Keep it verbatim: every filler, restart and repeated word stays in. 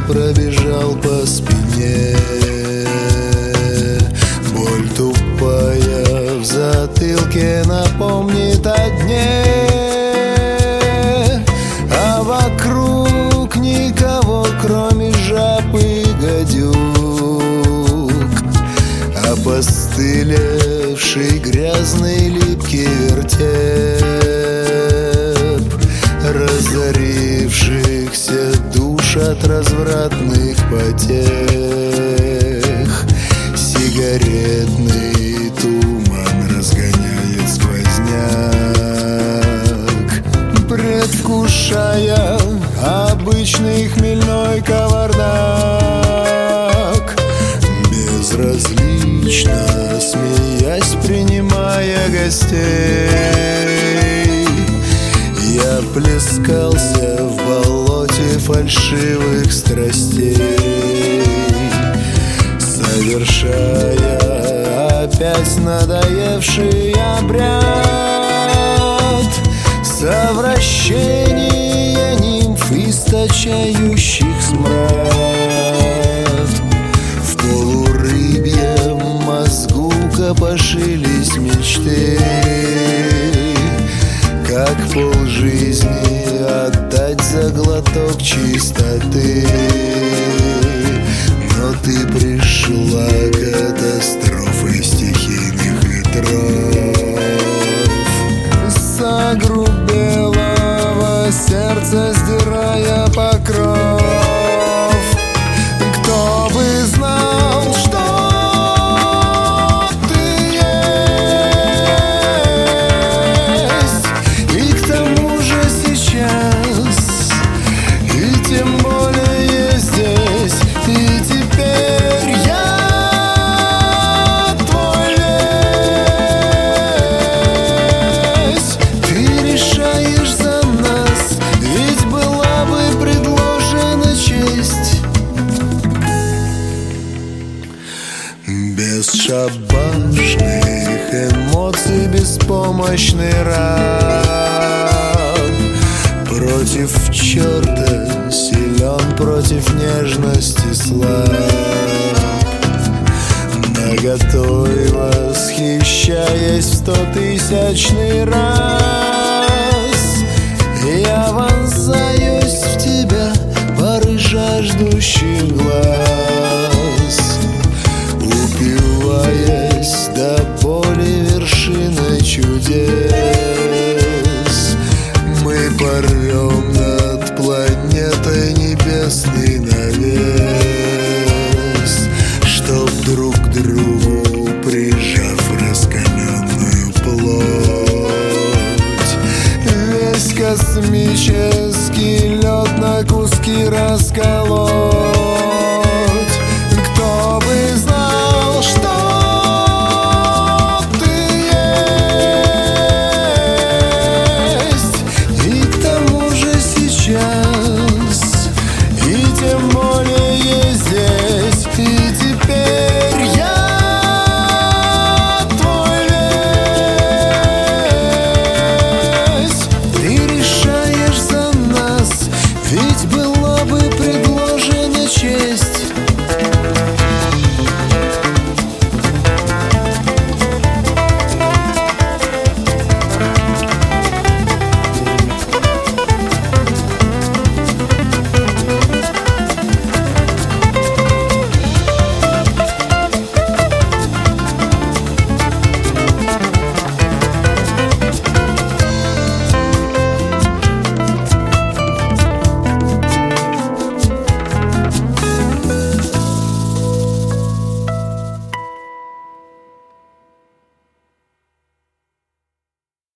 пробежал по спине. Боль тупая в затылке напомнит о дне, а вокруг никого, кроме жаб и гадюк. Опостылевший грязный липкий вертеп разорившихся душ от развратных потех. Сигаретный туман разгоняет сквозняк, предвкушая обычный хмельной кавардак. Безразлично смеясь, принимая гостей, я плескался в болоте фальшивых страстей, совершая опять надоевший обряд совращения нимф, источающих смрад. В полурыбьем мозгу копошились мечты, как полжизни отдать за глоток чистоты. Но ты пришла, катастрофой стихийных ветров, с огрубелого сердца сдирая покров. Кто бы знал, что ты есть, и к тому же сейчас, и тем более здесь, и теперь я твой весь. Ты решаешь за нас, ведь была бы предложена честь. Бесшабашных эмоций беспомощный раб, против черта силен, против нежности слаб. Наготой восхищаясь в стотысячный раз, я вонзаюсь в тебя поры жаждущих глаз, упиваясь до боли вершиной чудес. Мы порвем над планетой небесный навес, чтоб друг к другу прижав раскаленную плоть, весь космический лед на куски расколоть. Кто бы знал, что ты есть, и к тому же сейчас, и тем более здесь, и теперь я твой весь. Ты решаешь за нас, ведь была бы предложена честь.